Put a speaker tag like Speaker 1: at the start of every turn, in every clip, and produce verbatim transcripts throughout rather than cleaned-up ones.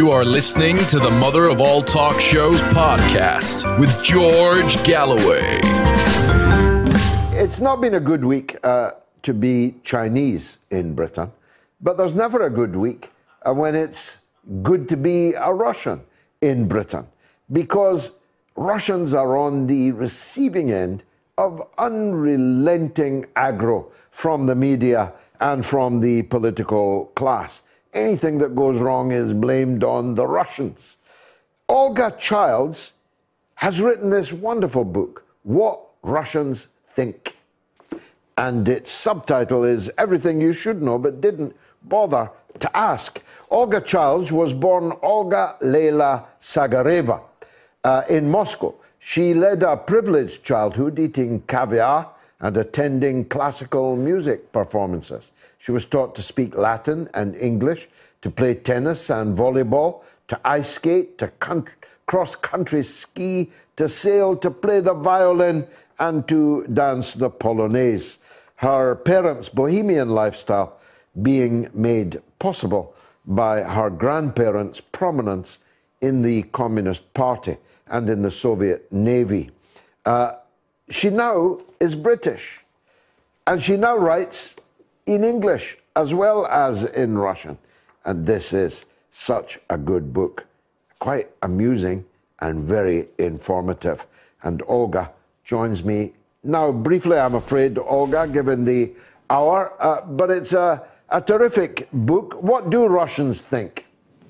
Speaker 1: You are listening to the Mother of All Talk Shows podcast with George Galloway.
Speaker 2: It's not been a good week uh, to be Chinese in Britain, but there's never a good week uh, when it's good to be a Russian in Britain, because Russians are on the receiving end of unrelenting aggro from the media and from the political class. Anything that goes wrong is blamed on the Russians. Olga Childs has written this wonderful book, What Russians Think. And its subtitle is Everything You Should Know But Didn't Bother to Ask. Olga Childs was born Olga Leila Sagareva uh, in Moscow. She led a privileged childhood, eating caviar and attending classical music performances. She was taught to speak Latin and English, to play tennis and volleyball, to ice skate, to country, cross-country ski, to sail, to play the violin, and to dance the polonaise. Her parents' bohemian lifestyle being made possible by her grandparents' prominence in the Communist Party and in the Soviet Navy. Uh, she now is British, and she now writes in English as well as in Russian. And this is such a good book, quite amusing and very informative. And Olga joins me now briefly, I'm afraid, Olga, given the hour, uh, but it's a, a terrific book. What do Russians think?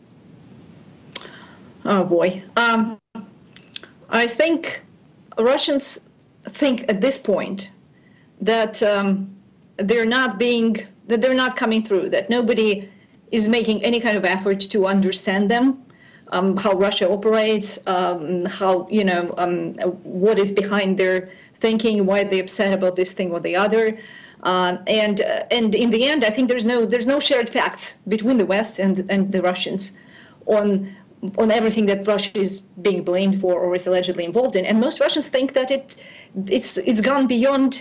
Speaker 3: Oh, boy. Um, I think Russians think at this point that um, they're not being, that they're not coming through, that nobody is making any kind of effort to understand them, um, how Russia operates, um, how, you know, um, what is behind their thinking, why they're upset about this thing or the other. Uh, and uh, and in the end, I think there's no there's no shared facts between the West and and the Russians on on everything that Russia is being blamed for or is allegedly involved in. And most Russians think that it it's it's gone beyond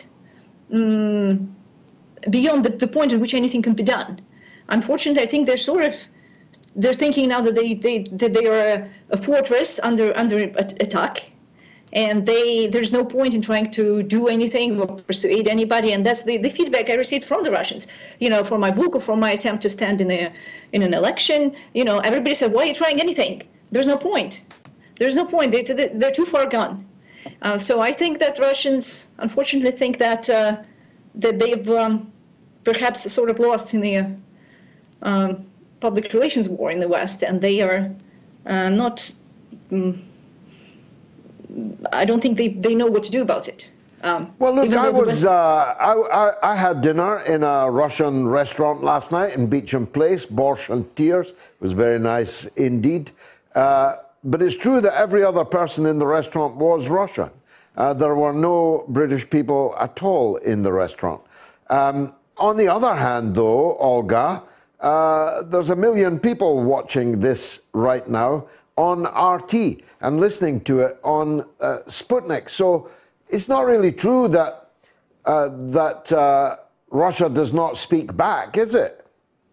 Speaker 3: um, beyond the, the point at which anything can be done. Unfortunately, I think they're sort of they're thinking now that they they that they are a, a fortress under under attack, and they there's no point in trying to do anything or persuade anybody. And that's the, the feedback I received from the Russians. You know, for my book or for my attempt to stand in a in an election. You know, everybody said, "Why are you trying anything? There's no point. There's no point. They they're too far gone." Uh, so I think that Russians, unfortunately, think that uh, that they've um, perhaps sort of lost in the uh, um, public relations war in the West, and they are uh, not. Um, I don't think they, they know what to do about it. Um,
Speaker 2: well, look, I was
Speaker 3: West-
Speaker 2: uh, I, I, I had dinner in a Russian restaurant last night in Beecham Place, Borscht and Tears. It was very nice indeed. Uh, but it's true that every other person in the restaurant was Russian. Uh, there were no British people at all in the restaurant. Um, on the other hand, though, Olga, uh, there's a million people watching this right now on R T and listening to it on uh, Sputnik. So it's not really true that uh, that uh, Russia does not speak back, is it?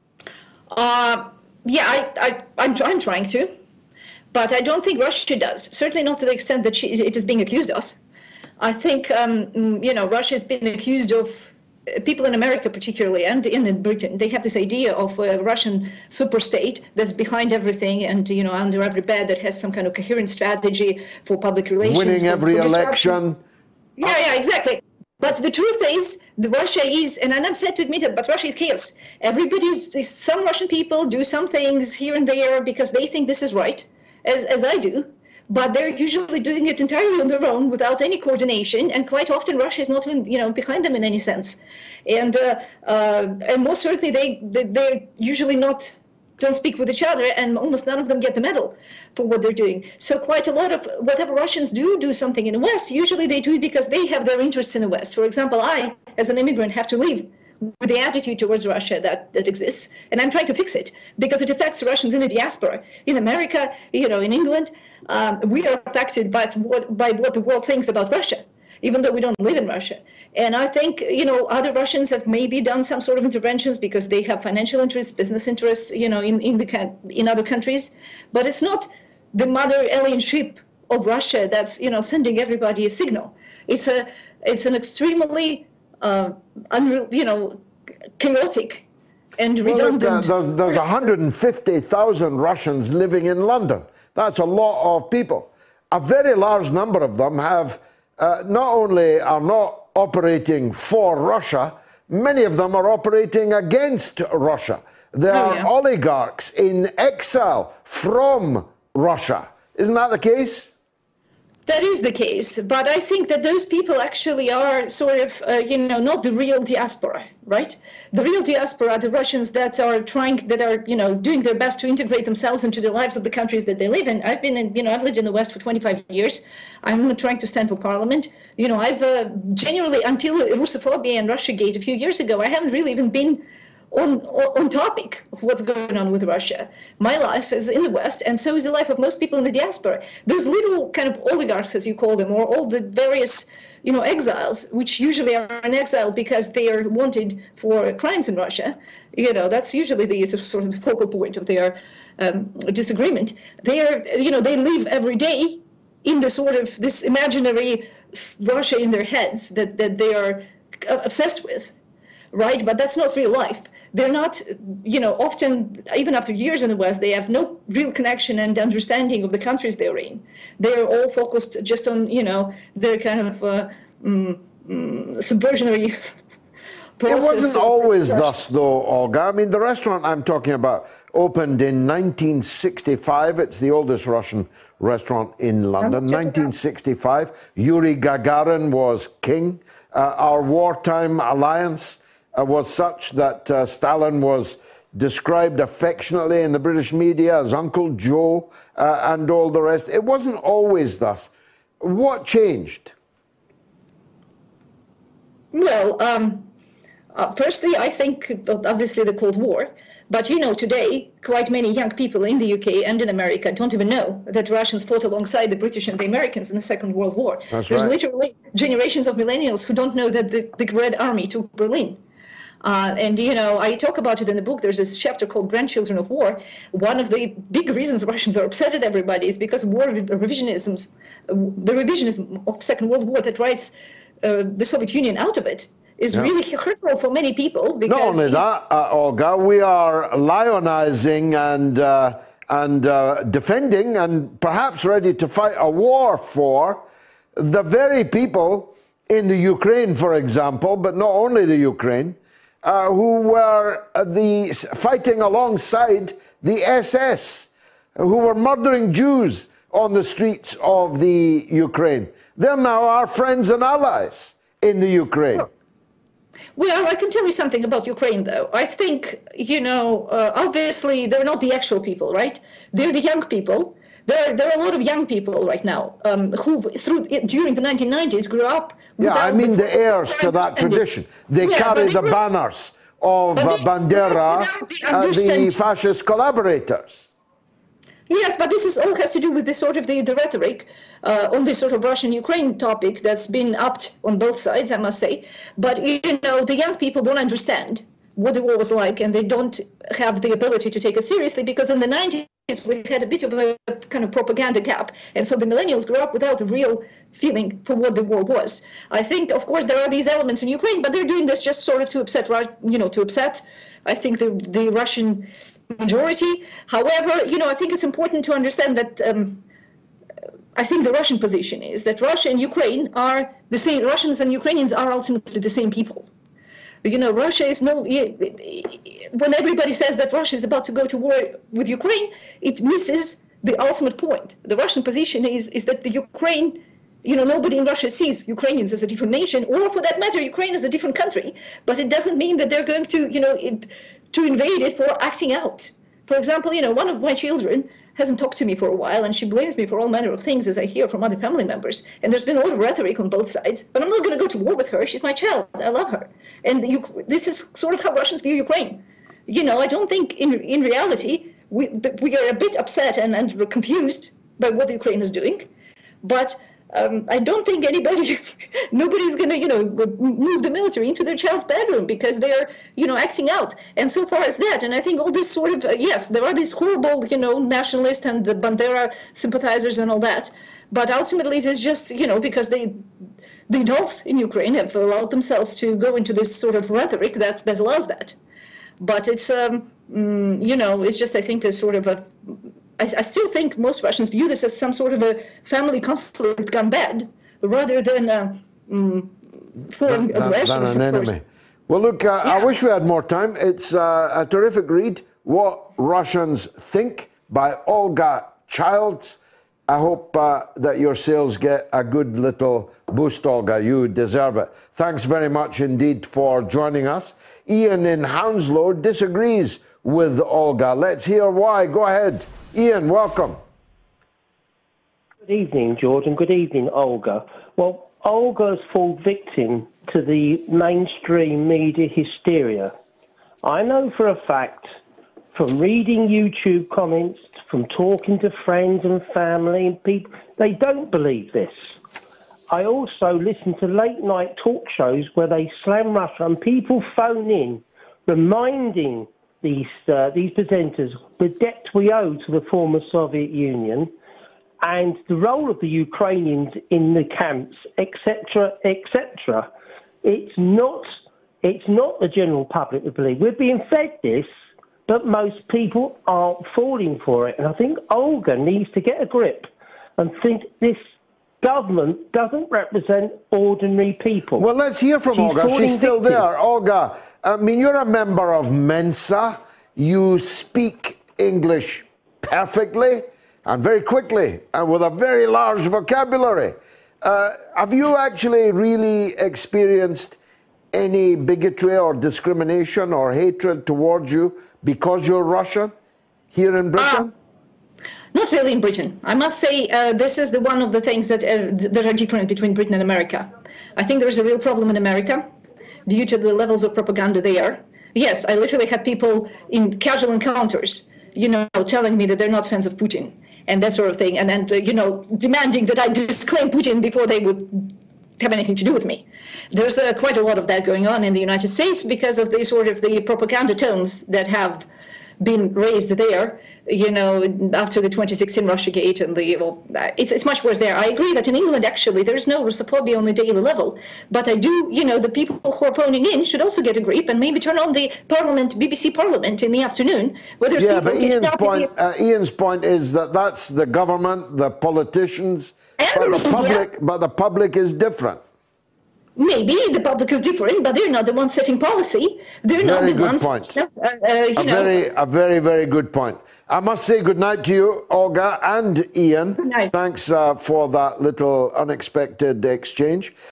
Speaker 3: Uh, yeah, I, I, I'm, I'm trying to, but I don't think Russia does. Certainly not to the extent that she, it is being accused of. I think, um, you know, Russia has been accused of, people in America particularly, and in Britain, they have this idea of a Russian superstate that's behind everything and, you know, under every bed, that has some kind of coherent strategy for public relations.
Speaker 2: Winning
Speaker 3: for,
Speaker 2: every
Speaker 3: for
Speaker 2: election.
Speaker 3: Yeah, yeah, exactly. But the truth is, the Russia is, and I'm sad to admit it, but Russia is chaos. Everybody's, some Russian people do some things here and there because they think this is right, as, as I do. But they're usually doing it entirely on their own without any coordination, and quite often Russia is not even, you know, behind them in any sense. And uh, uh, and most certainly they, they they're usually not don't speak with each other, and almost none of them get the medal for what they're doing. So quite a lot of whatever Russians do do something in the West, usually they do it because they have their interests in the West. For example, I, as an immigrant, have to leave with the attitude towards Russia that, that exists, and I'm trying to fix it because it affects Russians in the diaspora. In America, you know, in England, um, we are affected by what, by what the world thinks about Russia. even though we don't live in Russia. And I think, you know, other Russians have maybe done some sort of interventions because they have financial interests, business interests, you know, in, in, the, in other countries. But it's not the mother alien ship of Russia that's, you know, sending everybody a signal. It's a, it's an extremely, uh, unreal, you know, chaotic and redundant.
Speaker 2: Well, there's, there's one hundred fifty thousand Russians living in London. That's a lot of people. A very large number of them have uh, not only are not operating for Russia, many of them are operating against Russia. They are oh, yeah. oligarchs in exile from Russia. Isn't that the case?
Speaker 3: That is the case, but I think that those people actually are sort of, uh, you know, not the real diaspora, right? The real diaspora are the Russians that are trying, that are, you know, doing their best to integrate themselves into the lives of the countries that they live in. I've been in, you know, I've lived in the West for twenty-five years. I'm trying to stand for parliament. You know, I've uh, genuinely, until Russophobia and Russiagate a few years ago, I haven't really even been on on topic of what's going on with Russia. My life is in the West, and so is the life of most people in the diaspora. Those little kind of oligarchs, as you call them, or all the various, you know, exiles, which usually are in exile because they are wanted for crimes in Russia. You know, that's usually the sort of the focal point of their um, disagreement. They are, you know, they live every day in the sort of this imaginary Russia in their heads that that they are obsessed with, right? But that's not real life. They're not, you know, often, even after years in the West, they have no real connection and understanding of the countries they're in. They're all focused just on, you know, their kind of uh, mm, mm, subversionary process.
Speaker 2: It wasn't always thus, though, Olga. I mean, the restaurant I'm talking about opened in nineteen sixty-five. It's the oldest Russian restaurant in London. nineteen sixty-five. Yuri Gagarin was king. Uh, our wartime alliance Uh, was such that uh, Stalin was described affectionately in the British media as Uncle Joe uh, and all the rest. It wasn't always thus. What changed?
Speaker 3: Well, um, uh, firstly, I think obviously the Cold War. But, you know, today, quite many young people in the U K and in America don't even know that Russians fought alongside the British and the Americans in the Second World War.
Speaker 2: That's
Speaker 3: There's
Speaker 2: right.
Speaker 3: literally generations of millennials who don't know that the, the Red Army took Berlin. Uh, and, you know, I talk about it in the book. There's this chapter called Grandchildren of War. One of the big reasons Russians are upset at everybody is because war revisionisms, the revisionism of Second World War that writes uh, the Soviet Union out of it is yeah. really hurtful for many people. Because
Speaker 2: Not only that, uh, Olga, we are lionizing and, uh, and uh, defending and perhaps ready to fight a war for the very people in the Ukraine, for example, but not only the Ukraine, Uh, who were the fighting alongside the S S, who were murdering Jews on the streets of the Ukraine. They're now our friends and allies in the Ukraine.
Speaker 3: Well, I can tell you something about Ukraine, though. I think, you know, uh, obviously they're not the actual people, right? They're the young people. There are, there are a lot of young people right now um, who, through during the nineteen nineties, grew up.
Speaker 2: Yeah, I mean the heirs to that tradition. They yeah, carry they the were, banners of uh, Bandera, uh, the fascist collaborators.
Speaker 3: Yes, but this is all has to do with the sort of the, the rhetoric uh, on this sort of Russian-Ukraine topic that's been upped on both sides, I must say. But, you know, the young people don't understand what the war was like, and they don't have the ability to take it seriously, because in the nineties, we had a bit of a kind of propaganda gap, and so the millennials grew up without a real feeling for what the war was. I think, of course, there are these elements in Ukraine, but they're doing this just sort of to upset, you know, to upset, I think, the, the Russian majority. However, you know, I think it's important to understand that um, I think the Russian position is that Russia and Ukraine are the same. Russians and Ukrainians are ultimately the same people. You know, Russia is no, when everybody says that Russia is about to go to war with Ukraine, it misses the ultimate point. The Russian position is, is that the Ukraine, you know, nobody in Russia sees Ukrainians as a different nation, or for that matter, Ukraine as a different country. But it doesn't mean that they're going to, you know, it, to invade it for acting out. For example, you know, one of my children hasn't talked to me for a while, and she blames me for all manner of things, as I hear from other family members. And there's been a lot of rhetoric on both sides, but I'm not going to go to war with her. She's my child. I love her. And you, this is sort of how Russians view Ukraine. You know, I don't think in in reality we we are a bit upset and, and confused by what Ukraine is doing, but um, I don't think anybody, nobody's going to, you know, move the military into their child's bedroom because they're, you know, acting out. And so far as that, and I think all this sort of, uh, yes, there are these horrible, you know, nationalists and the Bandera sympathizers and all that. But ultimately, it is just, you know, because they, the adults in Ukraine have allowed themselves to go into this sort of rhetoric that, that allows that. But it's, um, mm, you know, it's just, I think, there's sort of a, I, I still think most Russians view this as some sort of a family conflict gone bad, rather than a mm, foreign
Speaker 2: than,
Speaker 3: aggression.
Speaker 2: Than an enemy. Well, look, uh, yeah. I wish we had more time. It's uh, a terrific read, What Russians Think, by Olga Childs. I hope uh, that your sales get a good little boost, Olga. You deserve it. Thanks very much indeed for joining us. Ian in Hounslow disagrees with Olga. Let's hear why. Go ahead. Ian, welcome.
Speaker 4: Good evening, George, and good evening, Olga. Well, Olga's fallen victim to the mainstream media hysteria. I know for a fact, from reading YouTube comments, from talking to friends and family and people, they don't believe this. I also listen to late-night talk shows where they slam Russia and people phone in reminding these uh, these presenters the debt we owe to the former Soviet Union and the role of the Ukrainians in the camps, et cetera, et cetera. It's not, it's not the general public that believe. We're being fed this, but most people aren't falling for it. And I think Olga needs to get a grip and think this government doesn't represent ordinary people.
Speaker 2: Well, let's hear from
Speaker 4: She's
Speaker 2: Olga. She's still
Speaker 4: victim.
Speaker 2: there. Olga, I mean, you're a member of Mensa. You speak English perfectly and very quickly and with a very large vocabulary. Uh, have you actually really experienced any bigotry or discrimination or hatred towards you because you're Russian here in Britain?
Speaker 3: Uh, not really in Britain. I must say uh, this is the one of the things that, uh, that are different between Britain and America. I think there's a real problem in America due to the levels of propaganda there. Yes, I literally had people in casual encounters, you know, telling me that they're not fans of Putin and that sort of thing, and then, uh, you know, demanding that I disclaim Putin before they would have anything to do with me. There's uh, quite a lot of that going on in the United States because of the sort of the propaganda tones that have been raised there, you know, after the twenty sixteen Russiagate and the, well, it's, it's much worse there. I agree that in England, actually, there's no Russophobia on the daily level. But I do, you know, the people who are phoning in should also get a grip and maybe turn on the Parliament, B B C Parliament in the afternoon. Where there's
Speaker 2: yeah,
Speaker 3: people
Speaker 2: but Ian's point, uh, Ian's point is that that's the government, the politicians, but the public, but the public is different.
Speaker 3: Maybe the public is different, but they're not the ones setting policy. They're not
Speaker 2: Very
Speaker 3: the
Speaker 2: good
Speaker 3: ones.
Speaker 2: point.
Speaker 3: Uh, uh, you
Speaker 2: a
Speaker 3: know.
Speaker 2: very, a very, very good point. I must say good night to you, Olga and Ian.
Speaker 3: Good night.
Speaker 2: Thanks uh, for that little unexpected exchange.